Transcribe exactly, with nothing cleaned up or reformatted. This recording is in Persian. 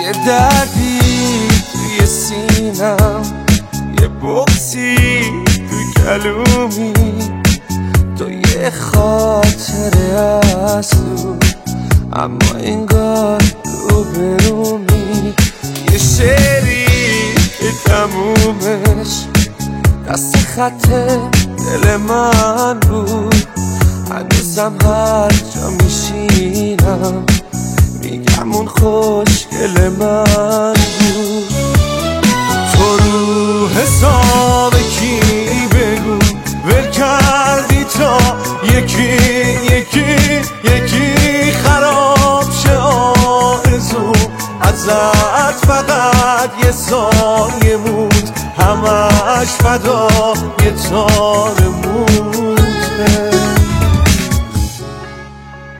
یه دردی توی سینم، یه بغضی توی گلومی، تو یه خاطره از تو اما انگار رو برومی. یه شعری که تمومش دست خط دل من بود، هنوزم هر جا میشینم میگم اون خوشگل من بود. تو رو حساب کی بگو ول کردی تا یکی یکی یکی خراب شه آرزو، ازت فقط یه ثانیه موند همش فدا